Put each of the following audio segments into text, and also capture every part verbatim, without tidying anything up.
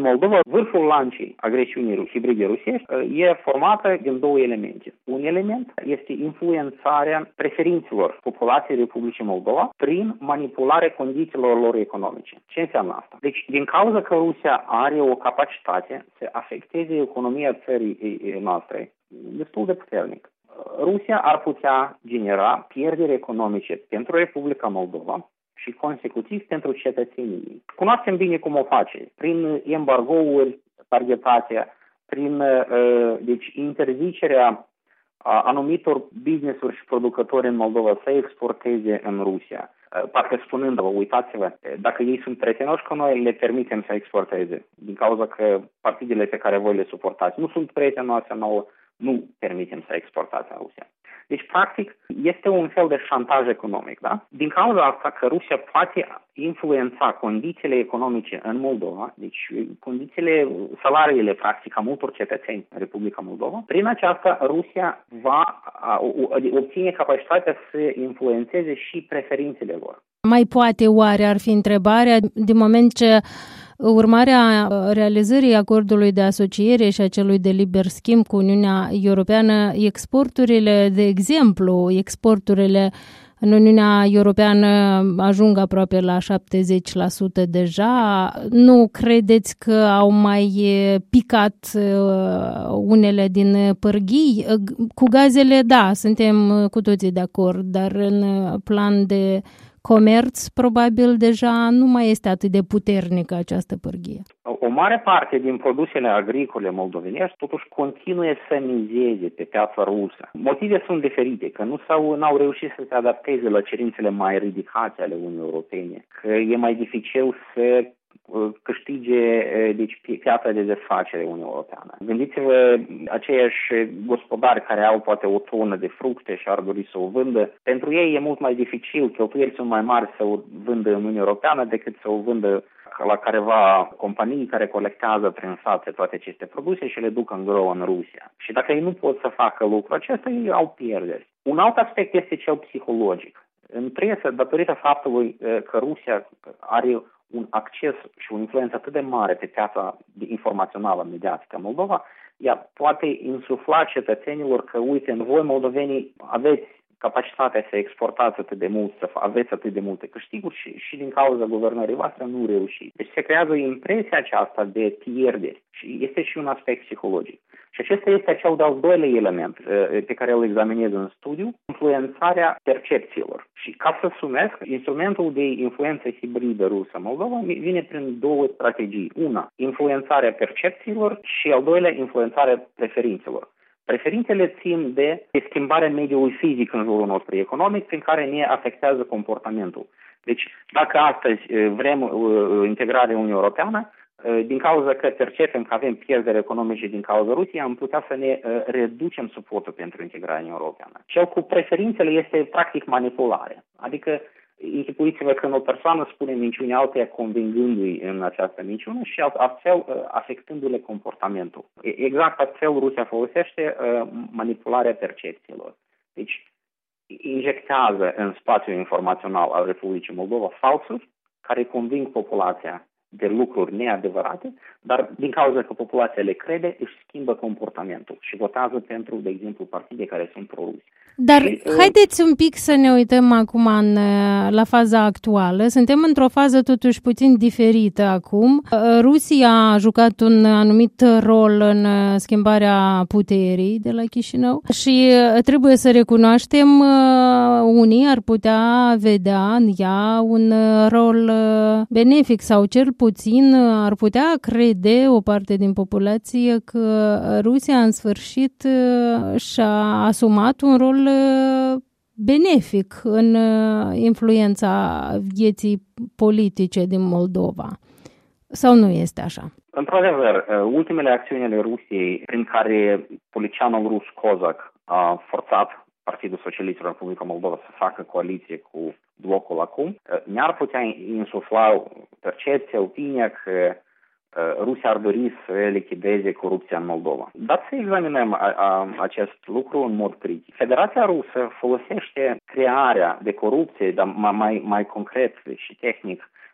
În Moldova, vârful lancii agresiunii hibride rusești e formată din două elemente. Un element este influențarea preferințelor populației Republicii Moldova prin manipularea condițiilor lor economice. Ce înseamnă asta? Deci, din cauza că Rusia are o capacitate să afecteze economia țării noastre destul de puternic, Rusia ar putea genera pierderi economice pentru Republica Moldova și consecutiv pentru cetățenii ei. Cunoaștem bine cum o face, prin embargouri targetate, prin deci, interzicerea anumitor business-uri și producători în Moldova să exporteze în Rusia. Parcă spunând-vă, uitați-vă, dacă ei sunt prietenoși cu noi, le permitem să exporteze. Din cauza că partidele pe care voi le suportați nu sunt prietenoase nouă, nu permitem să exportați în Rusia. Deci, practic, este un fel de șantaj economic, da? Din cauza asta că Rusia poate influența condițiile economice în Moldova, deci condițiile, salariile, practic, a multor cetățeni în Republica Moldova, prin aceasta Rusia va obține capacitatea să influențeze și preferințele lor. Mai poate oare, ar fi întrebarea, din moment ce urmarea realizării acordului de asociere și a celui de liber schimb cu Uniunea Europeană, exporturile, de exemplu, exporturile în Uniunea Europeană ajung aproape la șaptezeci la sută deja. Nu credeți că au mai picat unele din pârghii? Cu gazele, da, suntem cu toții de acord, dar în plan de comerț, probabil, deja nu mai este atât de puternică această pârghie. O mare parte din produsele agricole moldovenești totuși continuă să mizeze pe piața rusă. Motive sunt diferite, că nu s-au, n-au reușit să se adapteze la cerințele mai ridicate ale Uniunii Europene, că e mai dificil să câștige deci, piața de desfacere Uniunii Europeană. Gândiți-vă, aceiași gospodari care au poate o tonă de fructe și ar dori să o vândă, pentru ei e mult mai dificil, cheltuielile sunt mai mari să o vândă în Uniunea Europeană decât să o vândă la careva companii care colectează prin sate toate aceste produse și le duc în grâu în Rusia. Și dacă ei nu pot să facă lucrul acesta, ei au pierderi. Un alt aspect este cel psihologic. În presă, datorită faptului că Rusia are un acces și o influență atât de mare pe piața informațională mediatică în Moldova, ea poate insufla cetățenilor că, uite, voi moldovenii aveți capacitatea să exportați atât de mult, să aveți atât de multe câștiguri și, și din cauza guvernării voastre nu reușiți. Deci se creează impresia aceasta de pierderi și este și un aspect psihologic. Și acesta este cel de-al doilea element pe care îl examinez în studiu, influențarea percepțiilor. Și ca să sumesc, instrumentul de influență hibridă rusă Moldova vine prin două strategii. Una, influențarea percepțiilor și al doilea, influențarea preferințelor. Preferințele țin de schimbarea mediului fizic în jurul nostru economic, prin care ne afectează comportamentul. Deci, dacă astăzi vrem integrarea Uniunii Europeană, din cauza că percepem că avem pierderi economice din cauza Rusiei, am putea să ne reducem suportul pentru integrarea Uniunii Europeană. Cel cu preferințele este practic manipulare. Adică închipuiți-vă că o persoană spune minciuni alteia convingându-i în această minciună și astfel afectându-le comportamentul. Exact astfel Rusia folosește manipularea percepțiilor. Deci injectează în spațiul informațional al Republicii Moldova falsuri care conving populația de lucruri neadevărate, dar din cauza că populația le crede, își schimbă comportamentul și votează pentru, de exemplu, partide care sunt pro-rusi. Dar și, haideți un pic să ne uităm acum în, la faza actuală. Suntem într-o fază totuși puțin diferită acum. Rusia a jucat un anumit rol în schimbarea puterii de la Chișinău și trebuie să recunoaștem, unii ar putea vedea în ea un rol benefic sau cel puțin ar putea crede o parte din populație că Rusia în sfârșit și-a asumat un rol benefic în influența vieții politice din Moldova. Sau nu este așa? Într-adevăr, ultimele acțiuni ale Rusiei prin care polițianul rus Kozak a forțat Partidul Socialistilor Republica Moldova să facă coaliție cu blocul acum, ne-ar putea insufla percepția, opinia că Rusia ar dori să lichideze corupția în Moldova. Dar să examinăm a, a, acest lucru în mod critic. Federația Rusă folosește crearea de corupție, dar mai, mai concret și tehnic,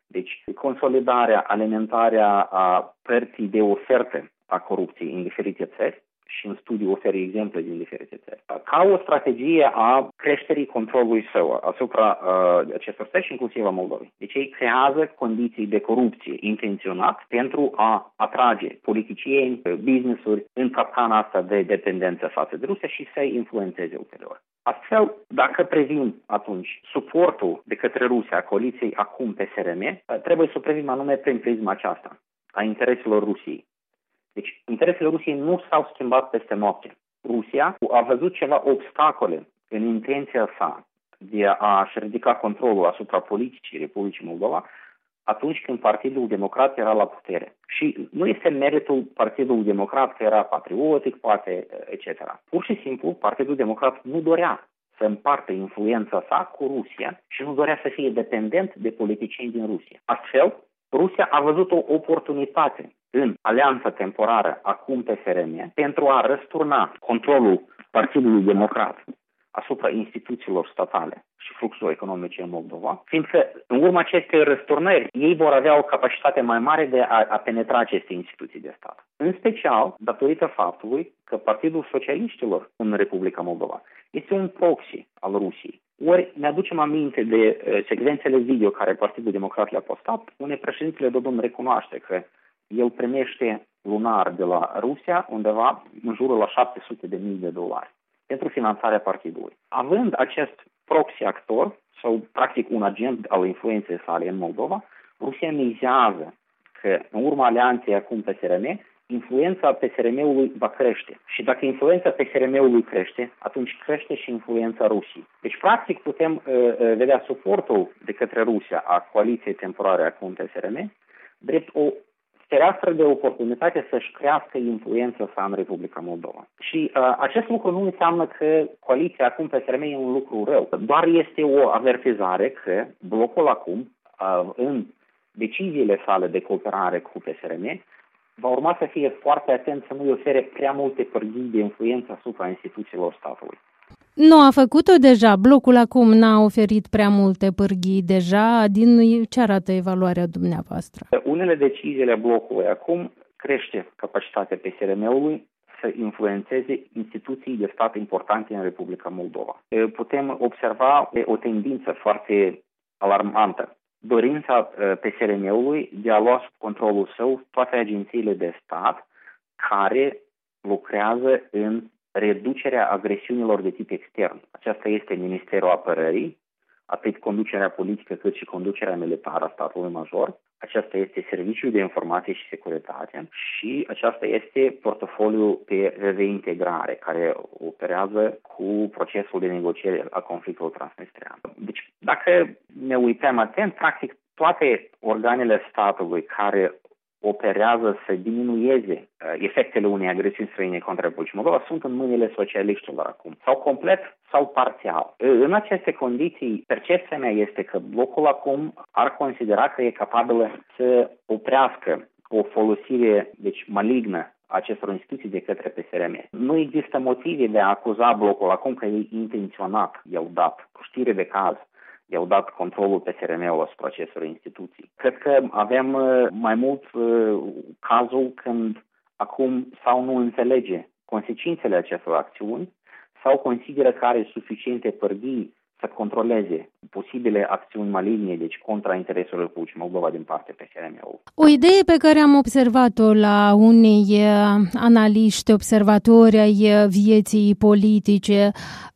Deci, consolidarea, alimentarea a părții de ofertă a corupției în diferite țări, și în studiu oferă exemple din diferite țări, ca o strategie a creșterii controlului său asupra uh, acestor țări și inclusiv a Moldovei. Deci ei creează condiții de corupție intenționat pentru a atrage politicieni, business-uri în capcana asta de dependență față de Rusia și să-i influențeze ulterior. Astfel, dacă privim atunci suportul de către Rusia a coaliției acum P S R M, trebuie să o privim anume prin prisma aceasta a intereselor Rusiei. Deci, interesele Rusiei nu s-au schimbat peste noapte. Rusia a văzut ceva obstacole în intenția sa de a-și ridica controlul asupra politicii Republicii Moldova atunci când Partidul Democrat era la putere. Și nu este meritul Partidului Democrat că era patriotic, poate, et cetera. Pur și simplu, Partidul Democrat nu dorea să împartă influența sa cu Rusia și nu dorea să fie dependent de politicieni din Rusia. Astfel, Rusia a văzut o oportunitate în alianța temporară acum P S R M pentru a răsturna controlul Partidului Democrat asupra instituțiilor statale și fluxurilor economice în Moldova, fiindcă în urma acestei răsturnări ei vor avea o capacitate mai mare de a, a penetra aceste instituții de stat. În special, datorită faptului că Partidul Socialiștilor în Republica Moldova este un proxy al Rusiei. Ori ne aducem aminte de uh, secvențele video care Partidul Democrat le-a postat, unde președintele Dodon recunoaște că el primește lunar de la Rusia undeva în jurul la șapte sute de mii de dolari pentru finanțarea partidului. Având acest proxy actor, sau practic un agent al influenței sale în Moldova, Rusia mizează că în urma alianței acum P S R M, influența P S R M-ului va crește. Și dacă influența P S R M-ului crește, atunci crește și influența Rusiei. Deci, practic, putem uh, vedea suportul de către Rusia a coaliției temporare acum P S R M drept o fereastră de oportunitate să-și crească influența sa în Republica Moldova. Și uh, acest lucru nu înseamnă că coaliția acum P S R M e un lucru rău. Doar este o avertizare că blocul acum, uh, în deciziile sale de cooperare cu P S R M, va urma să fie foarte atent să nu-i ofere prea multe pârghii de influență asupra instituțiilor statului. Nu a făcut-o deja. Blocul acum n-a oferit prea multe pârghii deja. Din ce arată evaluarea dumneavoastră? Unele deciziile blocului acum crește capacitatea P S R M-ului să influențeze instituții de stat importante în Republica Moldova. Putem observa o tendință foarte alarmantă. Dorința P S R M-ului de a lua sub controlul său toate agențiile de stat care lucrează în reducerea agresiunilor de tip extern. Aceasta este Ministerul Apărării, atât conducerea politică cât și conducerea militară a statului major. Aceasta este Serviciul de Informație și Securitate și aceasta este portofoliul pe reintegrare, care operează cu procesul de negociere a conflictului transnistrian. Deci, dacă ne uităm atent, practic toate organele statului care operează să diminueze uh, efectele unei agresiuni străine contra Republicii Moldova sunt în mâinile socialiștilor acum, sau complet sau parțial. În aceste condiții, percepția mea este că blocul acum ar considera că e capabil să oprească o folosire deci malignă a acestor instituții de către P S R M. Nu există motive de a acuza blocul acum că e intenționat, i-au dat cu știre de caz, i-au dat controlul P S R M-ului asupra acestor instituții. Cred că avem mai mult uh, cazul când acum sau nu înțelege consecințele acestor acțiuni sau consideră că are suficiente pârghii să controleze posibile acțiuni maligne, deci contra intereselor Republicii Moldova din partea P S R M-ului. O idee pe care am observat-o la unei analiști, observatori ai vieții politice,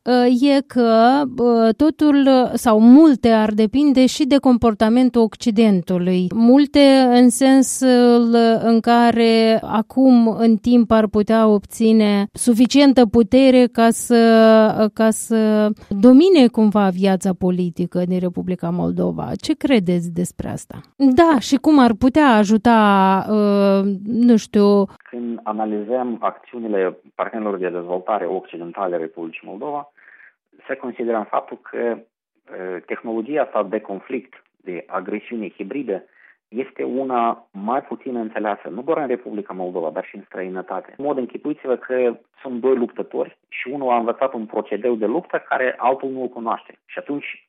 e că totul sau multe ar depinde și de comportamentul Occidentului. Multe în sensul în care acum în timp ar putea obține suficientă putere ca să, ca să domine cumva viața politică din Republica Moldova. Ce credeți despre asta? Da, și cum ar putea ajuta, nu știu... Când analizăm acțiunile partenerilor de dezvoltare occidentale Republicii Moldova, să considerăm faptul că tehnologia asta de conflict, de agresiune hibridă, este una mai puțin înțeleasă, nu doar în Republica Moldova, dar și în străinătate. În mod, închipuiți-vă că sunt doi luptători și unul a învățat un procedeu de luptă care altul nu îl cunoaște. Și atunci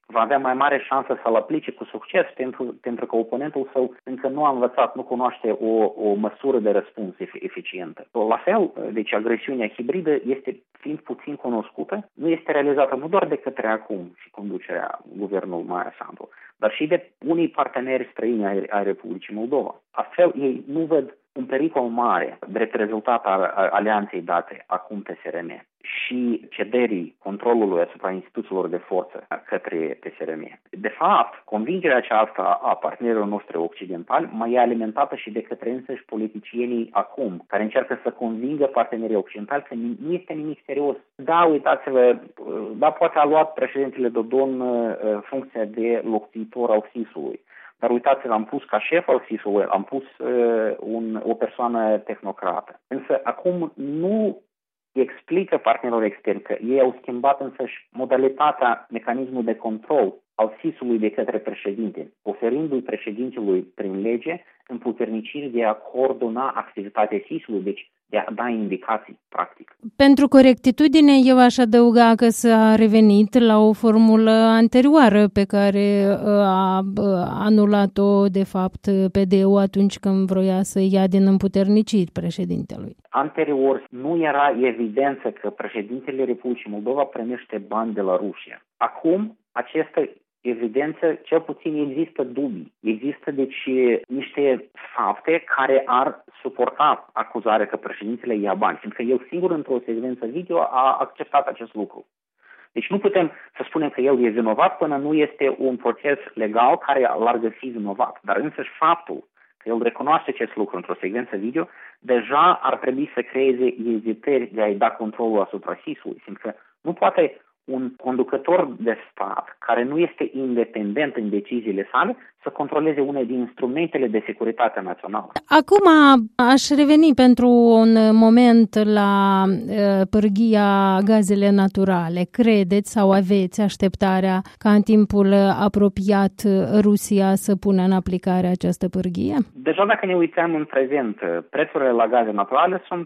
va avea mai mare șansă să-l aplice cu succes pentru, pentru că oponentul său încă nu a învățat, nu cunoaște o, o măsură de răspuns eficientă. La fel, deci agresiunea hibridă este, fiind puțin cunoscută, nu este realizată nu doar de către acum și conducerea guvernului Maia Sandu, dar și de unii parteneri străini ai, ai Republicii Moldova. Astfel, ei nu văd un pericol mare drept rezultat al alianței date acum P S R M și cederii controlului asupra instituțiilor de forță către P S R M. De fapt, convingerea aceasta a partenerilor noștri occidentali mai e alimentată și de către însăși politicienii acum, care încearcă să convingă partenerii occidentali că nu este nimic serios. Da, uitați-vă, da, poate a luat președintele Dodon funcția de locuitor al S I S-ului. Dar uitați, l-am pus ca șef al S I S-ului, am pus uh, un, o persoană tehnocrată. Însă acum nu explică partenerilor externi că ei au schimbat însăși modalitatea, mecanismul de control al S I S-ului de către președinte, oferindu-i președintelui prin lege împuterniciri de a coordona activitatea S I S-ului, deci de a da indicații, practic. Pentru corectitudine, eu aș adăuga că s-a revenit la o formulă anterioară pe care a anulat-o, de fapt, P D E-ul atunci când vroia să ia din împuterniciri președintelui. Anterior, nu era evidență că președintele Republicii Moldova primește bani de la Rusia. Acum, acesta evidență, cel puțin există dubii. Există, deci, niște fapte care ar suporta acuzarea că președintele ia bani, fiindcă el singur, într-o secvență video, a acceptat acest lucru. Deci nu putem să spunem că el e vinovat până nu este un proces legal care l-ar găsi vinovat. Dar însăși faptul că el recunoaște acest lucru într-o secvență video, deja ar trebui să creeze ezitări de a-i da controlul asupra S I S-ului, fiindcă nu poate un conducător de stat care nu este independent în deciziile sale să controleze une din instrumentele de securitate națională. Acum aș reveni pentru un moment la uh, pârghia gazele naturale. Credeți sau aveți așteptarea ca în timpul apropiat Rusia să pună în aplicare această pârghie? Deja dacă ne uităm în prezent, prețurile la gaze naturale sunt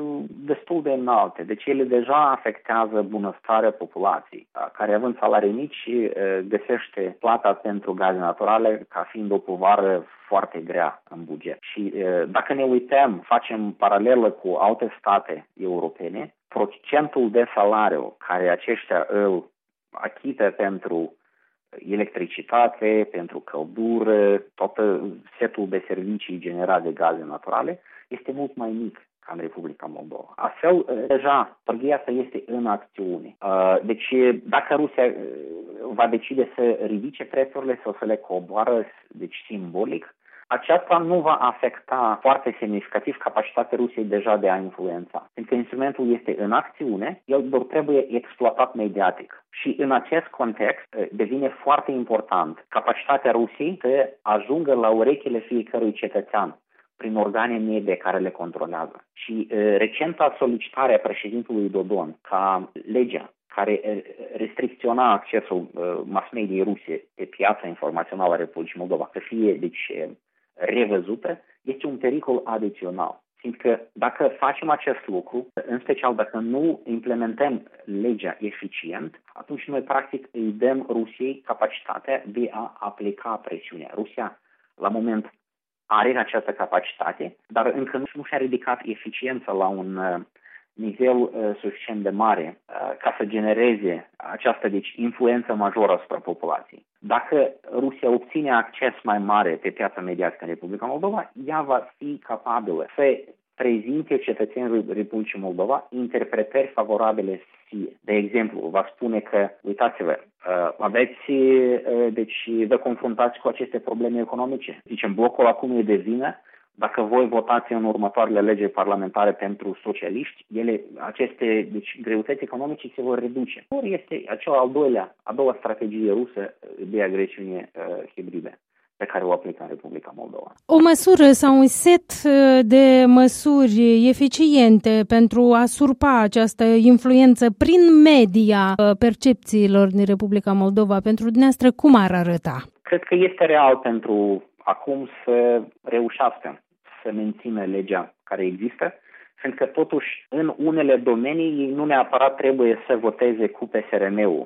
destul de înalte, deci ele deja afectează bunăstarea populației, care având salarii mici găsește plata pentru gaze naturale ca fiind o povară foarte grea în buget. Și dacă ne uităm, facem paralelă cu alte state europene, procentul de salariu care aceștia îl achită pentru electricitate, pentru căldură, tot setul de servicii generate de gaze naturale, este mult mai mic ca în Republica Moldova. Astfel, deja, pârghia asta este în acțiune. Deci, dacă Rusia va decide să ridice prețurile sau să le coboară, deci simbolic, aceasta nu va afecta foarte semnificativ capacitatea Rusiei deja de a influența. Pentru că instrumentul este în acțiune, el doar trebuie exploatat mediatic. Și în acest context devine foarte important capacitatea Rusiei să ajungă la urechile fiecărui cetățean prin organe medie care le controlează. Și uh, recenta solicitare a președintelui Dodon ca legea care uh, restricționa accesul uh, mass-mediei ruse pe piața informațională a Republicii Moldova să fie, deci, revăzută, este un pericol adițional. Fiindcă dacă facem acest lucru, în special dacă nu implementăm legea eficient, atunci noi practic îi dăm Rusiei capacitatea de a aplica presiunea. Rusia, la moment, are această capacitate, dar încă nu și-a ridicat eficiența la un uh, nivel uh, suficient de mare uh, ca să genereze această, deci, influență majoră asupra populației. Dacă Rusia obține acces mai mare pe piața mediatică în Republica Moldova, ea va fi capabilă să prezinte cetățenilor Republicii Moldova interpretări favorabile fie. De exemplu, va spune că, uitați-vă, aveți, deci vă confruntați cu aceste probleme economice. Zicem, blocul acum e de vină. Dacă voi votați în următoarele legi parlamentare pentru socialiști, ele, aceste deci, greutăți economice se vor reduce. Ori este acea al doilea, a doua strategie rusă de agresiune uh, hibridă pe care o aplică în Republica Moldova. O măsură sau un set de măsuri eficiente pentru a surpa această influență prin media percepțiilor din Republica Moldova, pentru dumneavoastră, cum ar arăta? Cred că este real pentru acum să reușească să mențină legea care există, pentru că totuși în unele domenii ei nu neapărat trebuie să voteze cu P S R M-ul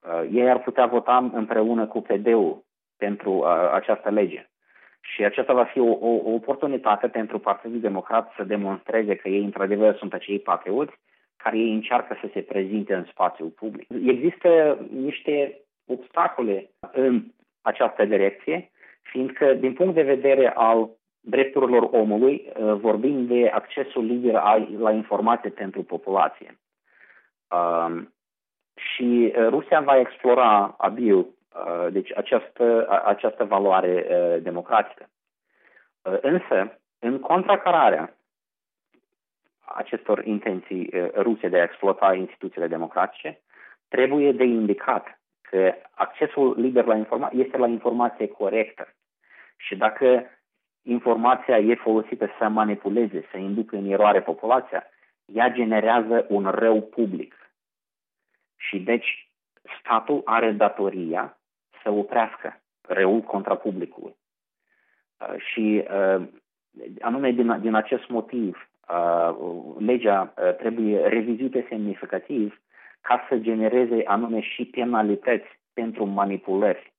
Ei ar putea vota împreună cu P D-ul pentru această lege. Și aceasta va fi o, o, o oportunitate pentru Partidul Democrat să demonstreze că ei, într-adevăr, sunt acei patrioți care ei încearcă să se prezinte în spațiul public. Există niște obstacole în această direcție, fiindcă, din punct de vedere al drepturilor omului, vorbim de accesul liber la informație pentru populație. Um, și Rusia va explora abil uh, deci această, această valoare uh, democratică. Uh, însă, în contracararea acestor intenții uh, ruse de a exploata instituțiile democratice, trebuie de indicat că accesul liber la informație este la informație corectă. Și dacă informația e folosită să manipuleze, să inducă în eroare populația, ea generează un rău public. Și deci statul are datoria să oprească răul contra publicului. Uh, și uh, anume din, din acest motiv, uh, legea uh, trebuie revizuită semnificativ ca să genereze anume și penalități pentru manipulări.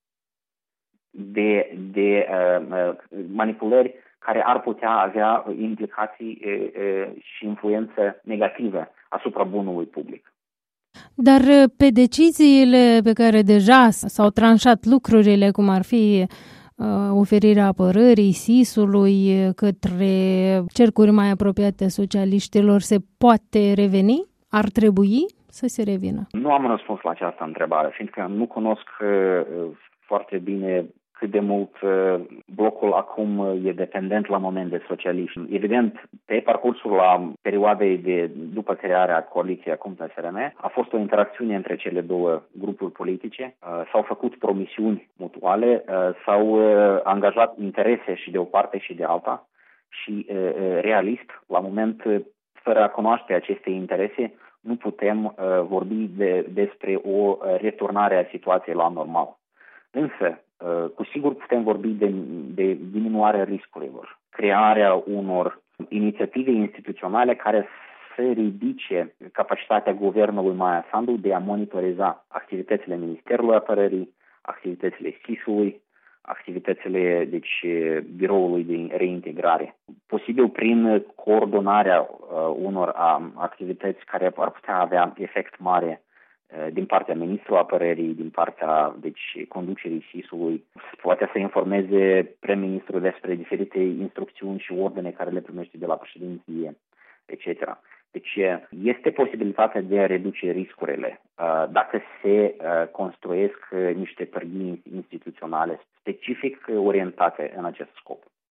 De, de uh, manipulări care ar putea avea implicații uh, uh, și influență negativă asupra bunului public. Dar pe deciziile pe care deja s-au tranșat lucrurile, cum ar fi uh, oferirea apărării S I S-ului către cercuri mai apropiate socialiștilor, se poate reveni? Ar trebui să se revină? Nu am răspuns la această întrebare, fiindcă nu cunosc uh, foarte bine cât de mult uh, blocul acum e dependent la moment de socialism. Evident, pe parcursul la perioadei de după crearea coaliției acum P S R M a fost o interacțiune între cele două grupuri politice, uh, s-au făcut promisiuni mutuale, uh, s-au uh, angajat interese și de o parte și de alta și uh, realist, la moment, uh, fără a cunoaște aceste interese, nu putem uh, vorbi de, despre o returnare a situației la normal. Însă, cu sigur putem vorbi de, de diminuarea riscurilor, crearea unor inițiative instituționale care să ridice capacitatea guvernului Maia Sandu de a monitoriza activitățile Ministerului Apărării, activitățile S I S-ului, activitățile deci, biroului de reintegrare. Posibil prin coordonarea uh, unor uh, activități care ar putea avea efect mare din partea Ministrului Apărării, din partea deci, conducerii S I S-ului, poate să informeze prim-ministrul despre diferite instrucțiuni și ordine care le primește de la președinție, et cetera. Deci este posibilitatea de a reduce riscurile dacă se construiesc niște pârghii instituționale specific orientate în acest scop.